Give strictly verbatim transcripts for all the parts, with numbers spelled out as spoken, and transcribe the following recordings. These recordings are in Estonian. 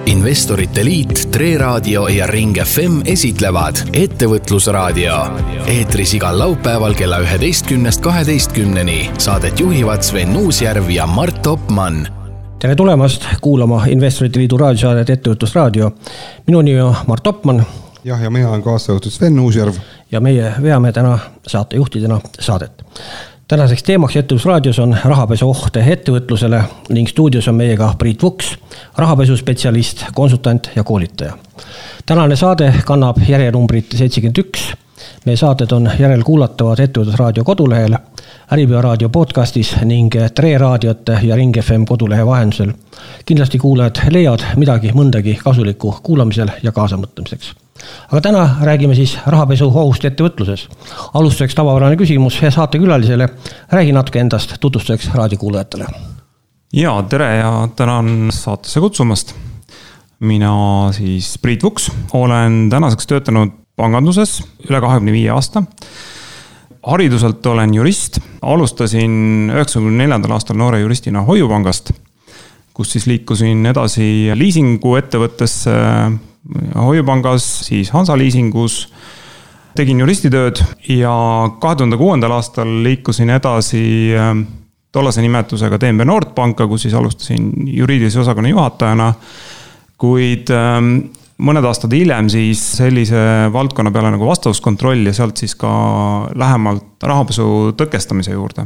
Investorite Liit, Tre Raadio ja Ring F M esitlevad Ettevõtlusraadio. Eetris igal laupäeval kella üheteistkümnest kaheteistkümneni. Saadet juhivad Sven Uusjärv ja Mart Topman. Tere tulemast kuulama Investorite Liidu raadiosaadet Ettevõtlusraadio. Minu nimi on Mart Topman. Jah, ja mina olen kaasautud Sven Uusjärv. Ja meie veame täna saatejuhtidena saadet. Tänaseks teemaks Ettevõtlusraadios on rahapesu ohte ettevõtlusele ning stuudios on meiega Priit Vuks, rahapesu spetsialist, konsultant ja koolitaja. Tänane saade kannab järjenumbrit seitsekümmend üks. Meie saated on järelkuulatavad Ettevõtlusraadio kodulehel, Äripäeva raadio podcastis ning Tre Raadiote ja Ring F M kodulehe vahendusel. Kindlasti kuulajad leiavad midagi mõndagi kasulikku kuulamisel ja kaasamõtlemiseks. Aga täna räägime siis rahapesu ohust ettevõtluses. Alustuseks tavapärane küsimus saate külalisele. Räägi natuke endast, tutvustuseks raadiokuulajatele. Ja, tere ja tänan saatesse kutsumast. Mina siis Priit Vuks. Olen tänaseks töötanud panganduses üle kahekümne viie aasta. Hariduselt olen jurist. Alustasin üheksakümne neljandal aastal noore juristina Hoiupangast, kus siis liikusin edasi liisingu ettevõttesse Hoiupangas, siis Hansa liisingus, tegin juristitööd ja kahe tuhande kuuendal aastal liikusin edasi tollase nimetusega D M B Nordpanka, kus siis alustasin juriidilise osakonna juhatajana, kuid mõned aastad hiljem siis sellise valdkonna peale nagu vastavuskontroll ja sealt siis ka lähemalt rahapesu tõkestamise juurde.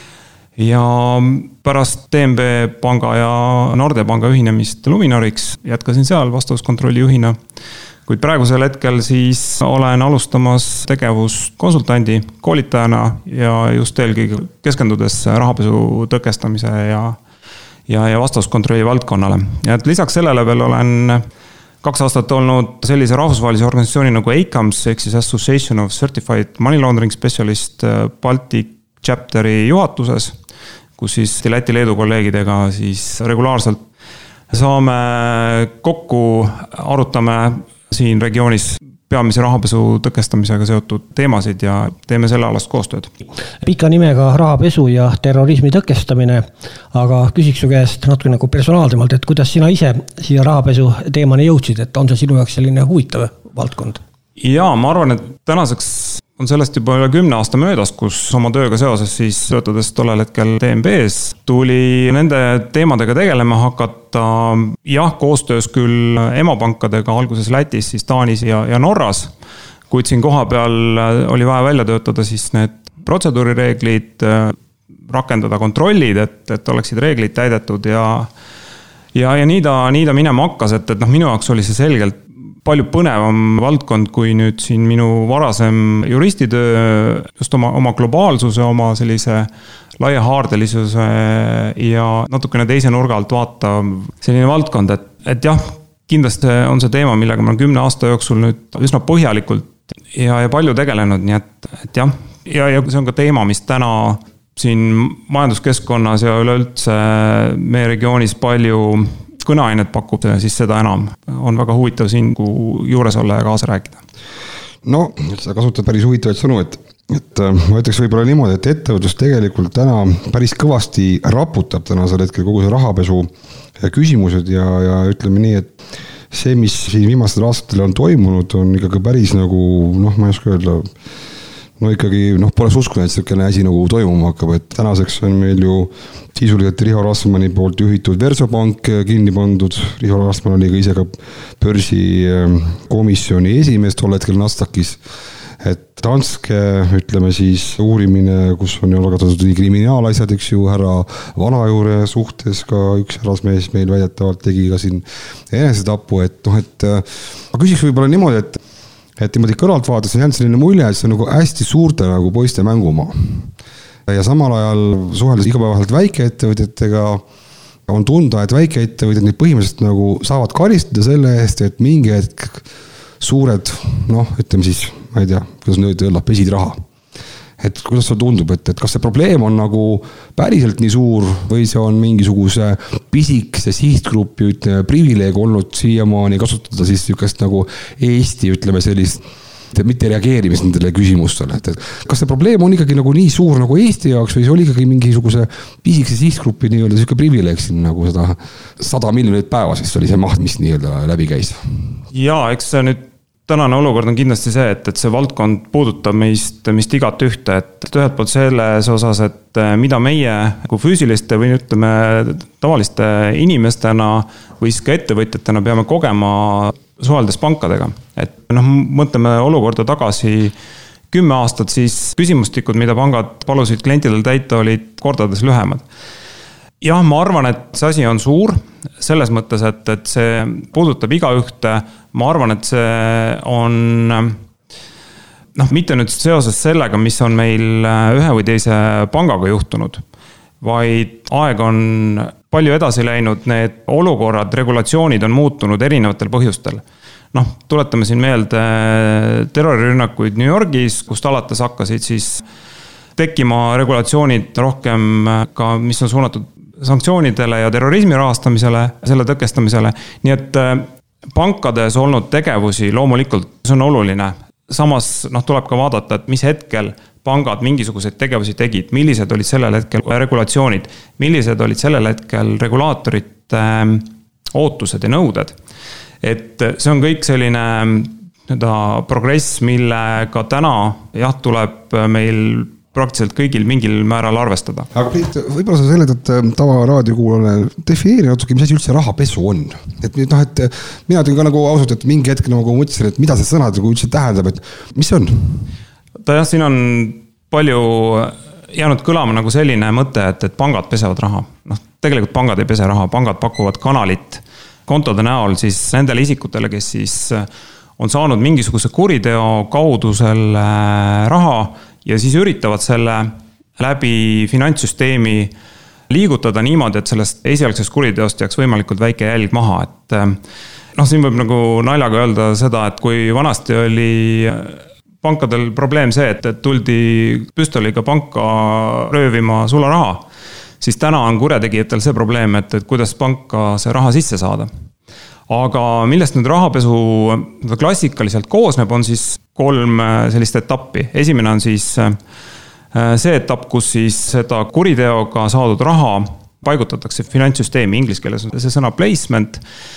Ja pärast D M B panga ja Nordea-panga ühinemist Luminoriks jätkasin seal vastavuskontrolli juhina. Kuid praegusel hetkel siis olen alustamas tegevust konsultandi, koolitajana ja just eelkõige keskendudes rahapesu tõkestamise ja, ja, ja vastavuskontrolli valdkonnale. Ja et lisaks sellele veel olen kaks aastat olnud sellise rahvusvahelise organisatsiooni nagu A C A M S, ehk siis Association of Certified Money Laundering Specialist Baltic Chapteri juhatuses, kus siis Läti Leedu kolleegidega siis regulaarselt saame kokku, arutame siin regioonis peamise rahapesu tõkestamisega seotud teemasid ja teeme selle alast koostööd. Pika nimega rahapesu ja terrorismi tõkestamine, aga küsiks su käest natuke nagu personaalsemalt, et kuidas sina ise siia rahapesu teemani jõudsid, et on see sinu jaoks selline huvitav valdkond? Jaa, ma arvan, et tänaseks on sellest juba üle kümne aasta möödas, kus oma tööga seoses siis töötades tollel hetkel D M B-s tuli nende teemadega tegelema hakata, jah, koostöös küll emapankadega alguses Lätis, siis Taanis ja, ja Norras, kuid siin koha peal oli vaja välja töötada siis need protseduurireeglid, rakendada kontrollid, et, et oleksid reeglid täidetud ja, ja, ja nii ta, nii ta minema hakkas, et, et noh, minu jaoks oli see selgelt palju põnevam valdkond kui nüüd siin minu varasem juristitöö, just oma, oma globaalsuse, oma sellise laiahaardelisuse ja natukene teise nurga alt vaatav selline valdkond, et, et jah, kindlasti on see teema, millega ma olen kümne aasta jooksul nüüd üsna põhjalikult ja, ja palju tegelenud, nii et, et jah, ja, ja see on ka teema, mis täna siin majanduskeskkonnas ja üleüldse meie regioonis palju kõneainet pakub, siis seda enam on väga huvitav siin juures olla ja kaasa rääkida. No, sa kasutad päris huvitavaid sõnu, et, et ma ütleks võib-olla niimoodi, et ettevõtlus tegelikult täna päris kõvasti raputab tänasel hetkel kogu see rahapesu küsimused ja, ja ütleme nii, et see, mis siin viimastel aastatel on toimunud, on ikkagi päris nagu, noh, ma ei oska öelda, no ikkagi, noh, pole uskunud, et selline asi nagu toimuma hakkab, et tänaseks on meil ju sisuliselt Riho Rassmani poolt juhitud Versobank kinni pandud. Riho Rassman oli ka ise ka börsi komisjoni esimees tol hetkel Nasdaqis. Et Danske, ütleme siis uurimine, kus on ju algatatud nii kriminaalasjad, eks ju, härra Vanajuure suhtes ka üks härrasmees meil väidetavalt tegi ka siin enesetapu, et noh, et ma küsiks võib-olla niimoodi, et et niimoodi kõrvalt vaadates on jäänud selline mulje, et see on nagu hästi suurte nagu poiste mängumaa. Ja samal ajal suheldes igapäevaselt väikeettevõtjatega on tunda, et väikeettevõtjad neid põhimõtteliselt nagu saavad karistada selle eest, et mingi hetk suured, noh, ütleme siis, ma ei tea, kuidas nüüd öelda, pesid raha. Et kuidas see tundub, et, et kas see probleem on nagu päriselt nii suur või see on mingisuguse pisikse sihtgrupi, ütleme, privileeg olnud siiamaani kasutada siis niisugust nagu Eesti, ütleme sellist mitte reageerimist nendele küsimustele, et, et kas see probleem on ikkagi nagu nii suur nagu Eesti jaoks või see oli ikkagi mingisuguse pisikese sihtgrupi nii-öelda siuke privileeg siin nagu seda sada miljonit päeva, sest oli see maht, mis nii-öelda läbi käis. Jaa, eks see nüüd tänane olukord on kindlasti see, et, et see valdkond puudutab meist, meist igat ühte, et ühelt poolt selles osas, et mida meie kui füüsiliste või ütleme tavaliste inimestena või siis ka ettevõtjatena peame kogema suheldes pankadega. Et noh, mõtleme olukorda tagasi kümme aastat, siis küsimustikud, mida pangad palusid klientidel täita, olid kordades lühemad. Jah, ma arvan, et see asi on suur selles mõttes, et, et see puudutab iga ühte. Ma arvan, et see on noh, mitte nüüd seoses sellega, mis on meil ühe või teise pangaga juhtunud, vaid aeg on palju edasi läinud, need olukorrad, regulatsioonid on muutunud erinevatel põhjustel. Noh, tuletame siin meelde terrorirünnakuid New Yorgis, kust alates hakkasid siis tekkima regulatsioonid rohkem ka, mis on suunatud sanktsioonidele ja terrorismi rahastamisele, selle tõkestamisele. Nii et pankades olnud tegevusi loomulikult, see on oluline. Samas noh, tuleb ka vaadata, et mis hetkel pangad mingisuguseid tegevusi tegid, millised olid sellel hetkel regulatsioonid, millised olid sellel hetkel regulaatorite ootused ja nõuded. Et see on kõik selline nii-öelda progress, millega täna jah, tuleb meil praktiliselt kõigil mingil määral arvestada. Aga Priit, võib-olla sa seletad tava raadiokuulale defineeri natuke, mis asi üldse rahapesu on. Et, noh, et mina tegin ka nagu ausalt, et mingi hetk nagu mõtlesin, et mida see sõnad üldse tähendab, et mis see on? Ta jah, siin on palju jäänud kõlama nagu selline mõte, et, et pangad pesevad raha. Noh, tegelikult pangad ei pese raha, pangad pakuvad kanalit kontode näol siis nendele isikutele, kes siis on saanud mingisuguse kuriteo kaudu selle raha ja siis üritavad selle läbi finantssüsteemi liigutada niimoodi, et sellest esialgsest kuriteost jääks võimalikult väike jälg maha. Et noh, siin võib nagu naljaga öelda seda, et kui vanasti oli pankadel probleem see, et, et tuldi püstoliga panka röövima sularaha, siis täna on kurjategijatel see probleem, et, et kuidas panka see raha sisse saada. Aga millest nüüd rahapesu klassikaliselt koosneb, on siis kolm sellist etappi. Esimene on siis see etapp, kus siis seda kuriteoga saadud raha paigutatakse finantssüsteemi, inglise keeles on see sõna placement,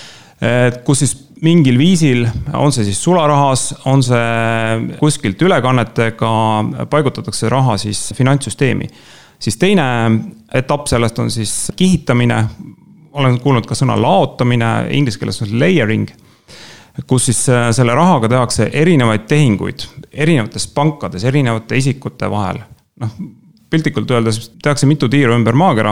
kus siis mingil viisil, on see siis sularahas, on see kuskilt ülekannetega, paigutatakse raha siis finantssüsteemi. Siis teine etapp sellest on siis kihitamine, olen kuulnud ka sõna laotamine, inglise keeles on layering, kus siis selle rahaga tehakse erinevaid tehinguid, erinevates pankades, erinevate isikute vahel. Noh, piltlikult öeldes tehakse mitu tiiru ümber maakera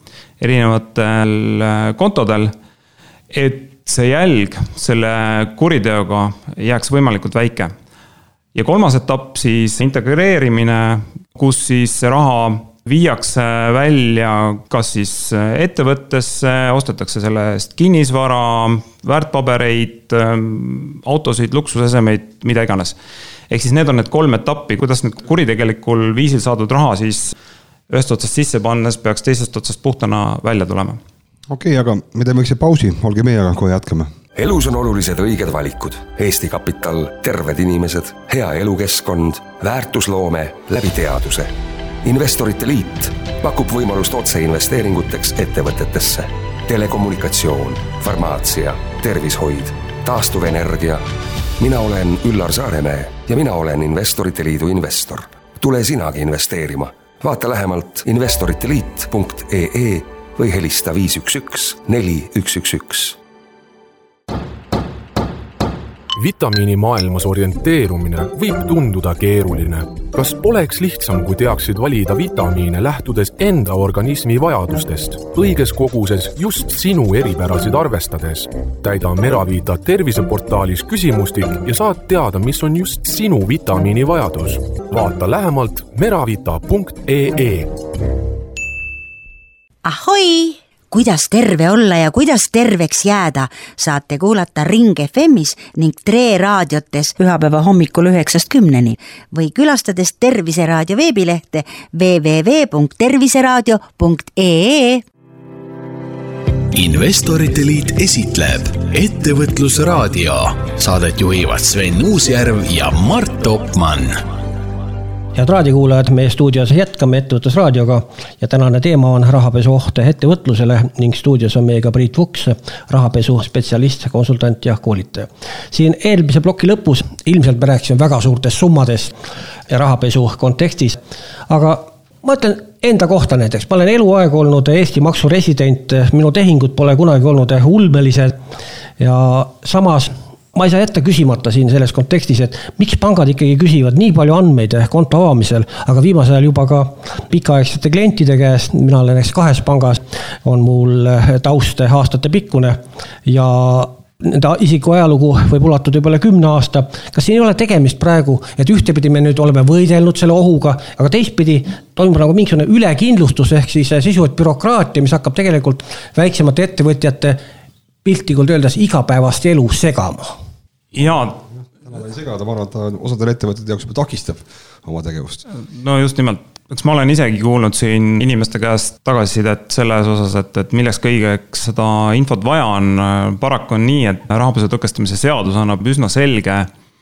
erinevatel kontodel, et see jälg selle kuriteoga jääks võimalikult väike. Ja kolmas etapp siis integreerimine, kus siis see raha viiakse välja kas siis ettevõttesse, ostetakse selle eest kinnisvara, väärtpabereid, autosid, luksusesemeid, mida iganes. Ehk siis need on need kolm etappi, kuidas need kuritegelikul viisil saadud raha siis ühest otsast sisse pannes peaks teisest otsast puhtana välja tulema. Okei, okay, aga me teeme üks pausi, olge meiega, kui jätkame. Elus on olulised õiged valikud. Eesti Kapital, terved inimesed, hea elukeskkond, väärtusloome läbi teaduse. Investorite liit pakub võimalust otseinvesteeringuteks ettevõtetesse. Telekommunikatsioon, farmaatsia, tervishoid, taastuvenergia. Mina olen Üllar Saaremäe ja mina olen Investorite liidu investor. Tule sinagi investeerima. Vaata lähemalt investoriteliit punkt ee või helista viis üks üks neli üks üks üks. Vitamiini maailmas orienteerumine võib tunduda keeruline. Kas oleks lihtsam, kui teaksid valida vitamiine lähtudes enda organismi vajadustest, õiges koguses just sinu eripärasid arvestades? Täida Meravita terviseportaalis küsimustik ja saad teada, mis on just sinu vitamiini vajadus. Vaata lähemalt meravita punkt ee. Ahoi! Kuidas terve olla ja kuidas terveks jääda, saate kuulata Ring F M-is ning Tre raadiotes pühapäeva hommikul üheksast kümneni või külastades Terviseraadio veebilehte w w w punkt terviseraadio punkt ee. investorite liit esitleb Ettevõtlusraadio. Saadet juhivad Sven Uusjärv ja Mart Topmann. Head raadiokuulajad, meie stuudios jätkame Ettevõtlusraadioga ja tänane teema on rahapesu ohte ettevõtlusele ning stuudios on meiega Priit Vuks, rahapesu spetsialist, konsultant ja koolitaja. Siin eelmise ploki lõpus ilmselt me rääkisime väga suurtest summades ja rahapesu kontekstis, aga ma ütlen enda kohta näiteks, ma olen eluaeg olnud Eesti maksuresident, minu tehingud pole kunagi olnud ulmelised ja samas ma ei saa jätta küsimata siin selles kontekstis, et miks pangad ikkagi küsivad nii palju andmeid konto avamisel, aga viimasel ajal juba ka pikaaegsete klientide käest, mina olen näiteks kahes pangas, on mul taust aastate pikkune ja nende isiku ajalugu võib ulatuda juba kümne aasta. Kas siin ei ole tegemist praegu, et ühtepidi me nüüd oleme võidelnud selle ohuga, aga teistpidi toimub nagu mingisugune ülekindlustus ehk siis sisuliselt bürokraatia, mis hakkab tegelikult väiksemate ettevõtjate piltlikult öeldes igapäevast elu segama? Jaa. Täna ta ei segada, ma arvan, et ta osadel ettevõtted jaoks juba takistab oma tegevust. No just nimelt. Eks ma olen isegi kuulnud siin inimeste käest tagasisidet selles osas, et, et milleks kõigeks seda infot vaja on. Paraku on nii, et rahapesu tõkestamise seadus annab üsna selge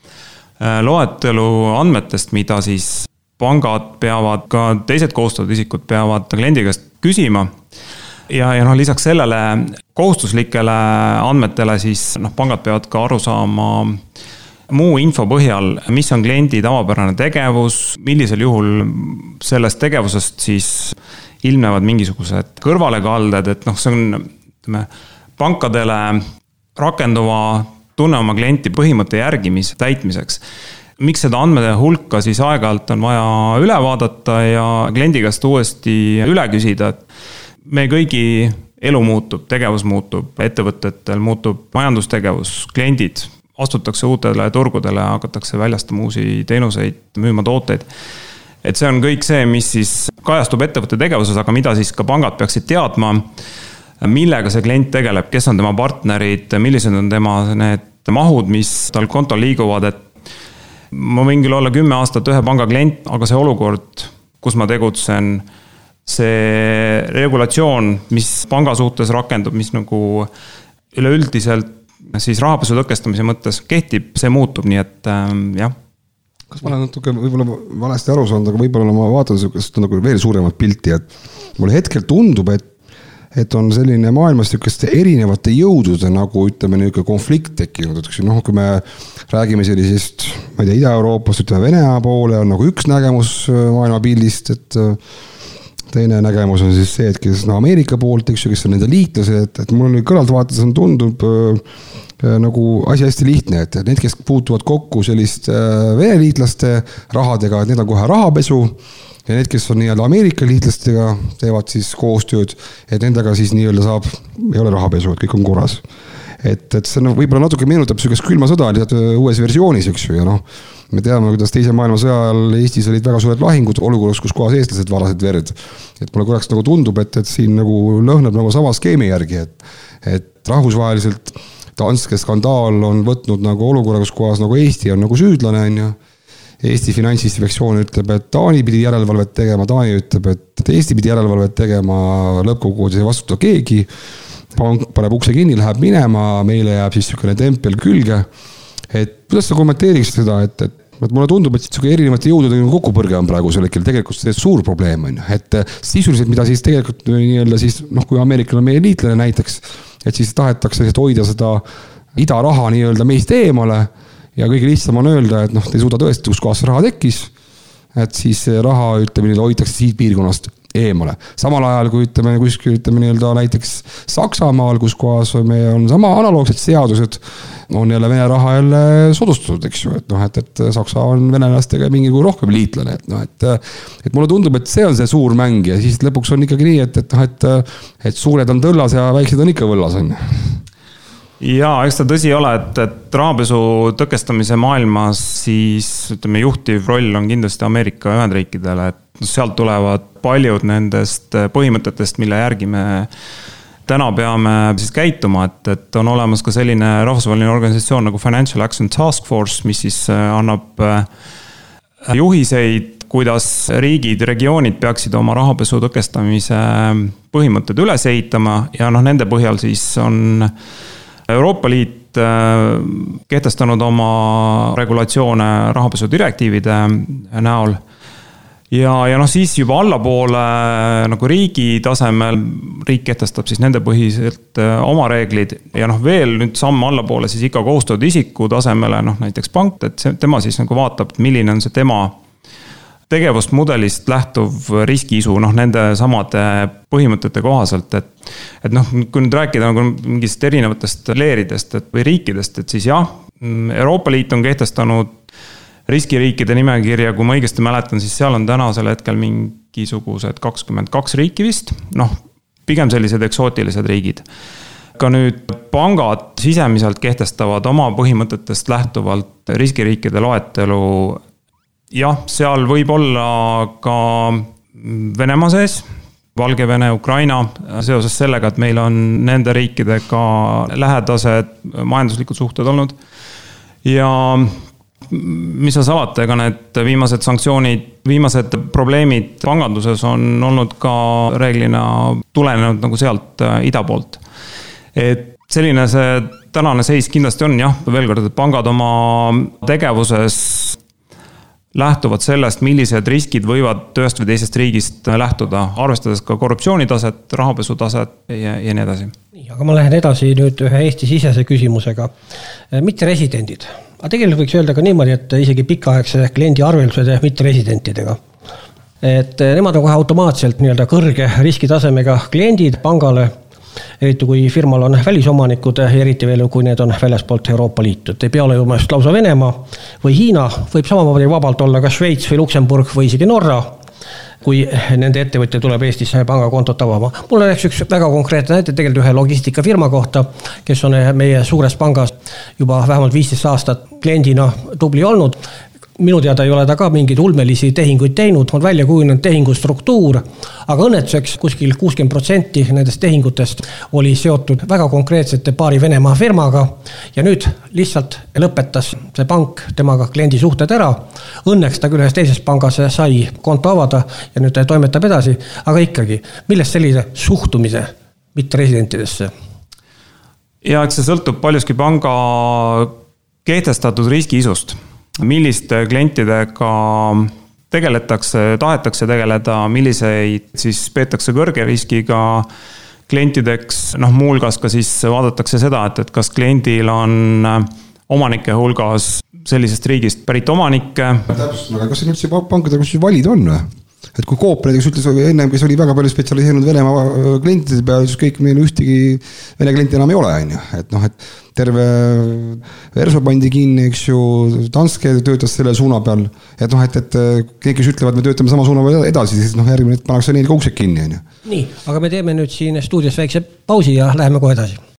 loetelu andmetest, mida siis pangad peavad, ka teised kohustatud isikud peavad kliendi käest küsima. Ja, ja no, lisaks sellele kohustuslikele andmetele siis no, pangad peavad ka aru saama muu info põhjal, mis on kliendi tavapärane tegevus, millisel juhul sellest tegevusest siis ilmnevad mingisugused kõrvalekalded, et noh, see on ütleme, pankadele rakenduva tunne oma klienti põhimõtte järgimise täitmiseks. Miks seda andmete hulka siis aeg-ajalt on vaja üle vaadata ja kliendi käest uuesti üle küsida, et me kõigi elu muutub, tegevus muutub, ettevõtetel muutub majandustegevus, kliendid, astutakse uutele turgudele, hakatakse väljastama uusi teenuseid, müüma tooteid. Et see on kõik see, mis siis kajastub ettevõtte tegevuses, aga mida siis ka pangad peaksid teadma, millega see klient tegeleb, kes on tema partnerid, millised on tema need mahud, mis tal kontol liiguvad, et ma võin küll olla kümme aastat ühe panga klient, aga see olukord, kus ma tegutsen, see regulatsioon, mis panga suhtes rakendub, mis nagu üleüldiselt siis rahapesu tõkestamise mõttes kehtib, see muutub, nii et ähm, jah. Kas ma olen natuke võib-olla valesti aru saanud, aga võib-olla ma vaatan seda nagu veel suuremat pilti, et mulle hetkel tundub, et, et on selline maailmas niisugust erinevate jõudude nagu ütleme niisugune konflikt tekkinud, et noh, kui me räägime sellisest, ma ei tea, Ida-Euroopast, ütleme Venemaa poole on nagu üks nägemus maailma pildist, et teine nägemus on siis see, et kes no, Ameerika poolt, eks ju, kes on nende liitlased, et, et mul kõrvalt vaadates on tundub äh, nagu asi hästi lihtne, et need, kes puutuvad kokku sellist äh, Vene liitlaste rahadega, et need on kohe rahapesu ja need, kes on nii-öelda Ameerika liitlastega, teevad siis koostööd, et nendega siis nii-öelda saab, ei ole rahapesu, et kõik on korras. Et, et see no, võib-olla natuke meenutab sellist külma sõda uues versioonis, eks ju, ja noh, me teame, kuidas teise maailmasõja ajal Eestis olid väga suured lahingud olukorras, kus kohas eestlased varasid verd. Et mulle korraks nagu tundub, et, et siin nagu lõhnab nagu sama skeemi järgi, et, et rahvusvaheliselt Danske skandaal on võtnud nagu olukorra, kus kohas nagu Eesti on nagu süüdlane, on ju. Eesti finantsinspektsioon ütleb, et Taani pidi järelevalvet tegema, Taani ütleb, et Eesti pidi järelevalvet tegema, lõppkokkuvõttes ei vastuta keegi. Pank paneb ukse kinni, läheb minema, meile jääb siis niisugune tempel külge. Et kuidas sa kommenteeriks seda, et, et mulle tundub, et erinevate jõudude kokkupõrge on praegu sellel, tegelikult see suur probleem on. Et sisuliselt, mida siis tegelikult nii-öelda siis, noh, kui Ameerikal on meie liitlane näiteks, et siis tahetakse hoida seda idaraha nii-öelda meist eemale ja kõige lihtsam on öelda, et noh, te ei suuda tõesti, kus kohas raha tekkis, et siis raha, ütleme, hoitakse siit piirkonnast eemale. Samal ajal, kui ütleme, kuskil, ütleme nii-öelda näiteks Saksamaal, kus kohas me on sama analoogsed seadused, on jälle Vene raha jälle sodustatud, eks ju, et noh, et, et Saksa on venelastega mingi kui rohkem liitlane, et noh, et, et mulle tundub, et see on see suur mäng ja siis lõpuks on ikkagi nii, et, et, et, et suured on tõllas ja väiksed on ikka võllas, on. Jaa, eks ta tõsi ole, et, et rahapesu tõkestamise maailmas siis ütleme, juhtiv roll on kindlasti Ameerika Ühendriikidele, et sealt tulevad paljud nendest põhimõtetest, mille järgi me täna peame siis käituma, et, et on olemas ka selline rahvusvaheline organisatsioon nagu Financial Action Task Force, mis siis annab juhiseid kuidas riigid, regioonid peaksid oma rahapesu tõkestamise põhimõtted üles ehitama ja noh, nende põhjal siis on Euroopa Liit kehtestanud oma regulatsioone rahapesu direktiivide näol. Ja, ja noh, siis juba allapoole nagu riigi tasemel, riik kehtestab siis nende põhiselt oma reeglid ja noh, veel nüüd samm allapoole siis ikka kohustatud isiku tasemele, noh näiteks pank, et see, tema siis nagu vaatab, milline on see tema tegevusmudelist lähtuv riskiisu, noh nende samade põhimõtete kohaselt, et, et noh, kui nüüd rääkida nagu mingist erinevatest leeridest et, või riikidest, et siis jah, Euroopa Liit on kehtestanud riskiriikide nimekirja, kui ma õigesti mäletan, siis seal on tänasel hetkel mingisugused kakskümmend kaks riiki vist, noh, pigem sellised eksootilised riigid. Ka nüüd pangad sisemiselt kehtestavad oma põhimõtetest lähtuvalt riskiriikide loetelu. Jah, seal võib olla ka Venemaa sees, Valgevene, Ukraina, seoses sellega, et meil on nende riikidega lähedased majanduslikud suhted olnud. Ja mis sa salata, ega need viimased sanktsioonid, viimased probleemid panganduses on olnud ka reeglina tulenenud nagu sealt ida poolt. Et selline see tänane seis kindlasti on, jah, veel kord, et pangad oma tegevuses lähtuvad sellest, millised riskid võivad ühest või teisest riigist lähtuda, arvestades ka korruptsioonitaset, rahapesutaset ja, ja nii edasi. Aga ma lähen edasi nüüd ühe Eesti sisese küsimusega. Mitte residendid. Aga tegelikult võiks öelda ka niimoodi, et isegi pikaaegse kliendi arveldused mitte residentidega. Et nemad on kohe automaatselt nii-öelda kõrge riskitasemega kliendid pangale, eriti kui firmal on välisomanikud ja eriti veel, kui need on väljaspoolt Euroopa Liitu. Et ei pea olema just lausa Venemaa või Hiina, võib samamoodi vabalt olla ka Šveits või Luksemburg või isegi Norra, kui nende ettevõtja tuleb Eestisse pangakontot avama. Mul on üks väga konkreetne näite tegelikult ühe logistikafirma kohta, kes on meie suures pangas juba vähemalt viisteist aastat kliendina tubli olnud. Minu teada ei ole ta ka mingeid ulmelisi tehinguid teinud, on välja kujunenud tehingustruktuur, aga õnnetuseks kuskil kuuskümmend protsenti nendest tehingutest oli seotud väga konkreetsete paari Venemaa firmaga ja nüüd lihtsalt lõpetas see pank temaga kliendi suhted ära. Õnneks ta küll ühes teises pangas sai konto avada ja nüüd ta toimetab edasi, aga ikkagi, millest sellise suhtumise mitte residentidesse? Ja eks see sõltub paljuski panga kehtestatud riskiisust. Milliste klientidega tegeletakse, tahetakse tegeleda, milliseid siis peetakse kõrge riskiga klientideks, noh muulgas ka siis vaadatakse seda, et, et kas kliendil on omanike hulgas sellisest riigist pärit omanikke. Täpsustan, aga kas siin üldse pankadega kus valid on? Et kui Coop näiteks ütles ennem, kes oli väga palju spetsialiseerunud Venemaa klientide peale, siis kõik meil ühtegi Vene klienti enam ei ole. Et, noh, et terve Verso pandi kinni, eks ju, Danske töötas selle suuna peal. Et, noh, et, et kõik, kes ütlevad, me töötame sama suuna peal edasi, siis noh, järgmine pannakse neil koukseid kinni. Nii, aga me teeme nüüd siin stuudios väikse pausi ja läheme kohe edasi.